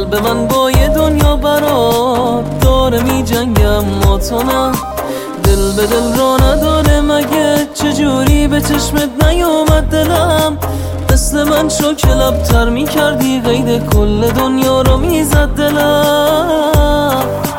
قلب من با یه دنیا برات داره می جنگم، ما تو نه. دل به دل را نداره مگه؟ چجوری به چشمت نیومد دلم؟ مثل من شو که لبتر می کردی، قید کل دنیا رو می زد دلم.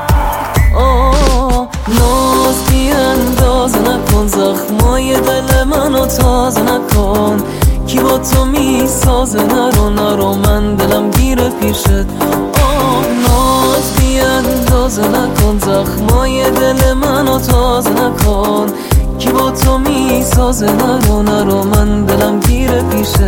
ناز بی اندازه نکن، زخمای دل منو تازه نکن. کی با تو می سازه؟ نرو من دلم گیره پیشت. ناز بی اندازه نکن، زخمای دل منو تازه نکن. کی با تو می سازه؟ نرو من دلم گیره پیشت.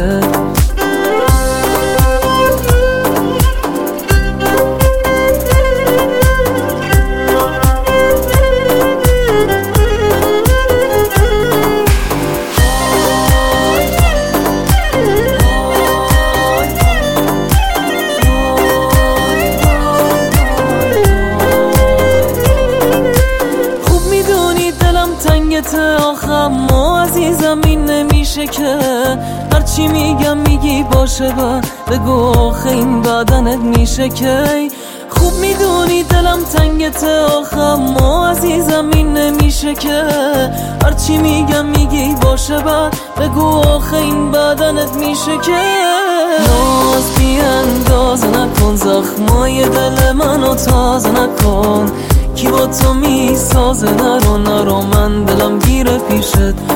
آخم ما عزیزم این نمیشه که هرچی میگم میگی باشه بگو آخه این بدنت میشه که. خوب میدونی دلم تنگته، آخم ما عزیزم این نمیشه که هرچی میگم میگی باشه بگو آخه این بدنت میشه که. ناز بی اندازه نکن، زخمای دل منو تازه نکن. کی با تو می سازه؟ نرو من دلم گیره پیشت.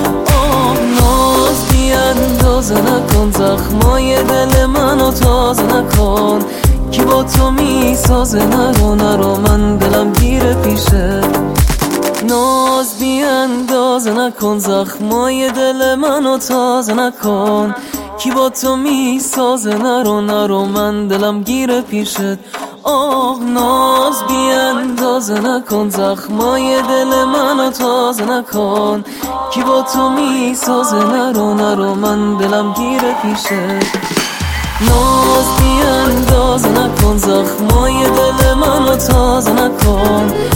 ناز بی اندازه نکن، زخمای دل منو تازه نکن. کی با تو می سازه؟ نرو من دلم گیره پیشت. ناز بی اندازه نکن، زخمای دل منو تازه نکن. کی با تو می سازه؟ نرو من دلم گیره پیشت. ناز بی اندازه نکن، زخمای دل منو تازه نکن. کی با تو می سازه؟ نرو من دلم گیره پیشت. ناز بی اندازه نکن، زخمای دل منو تازه نکن.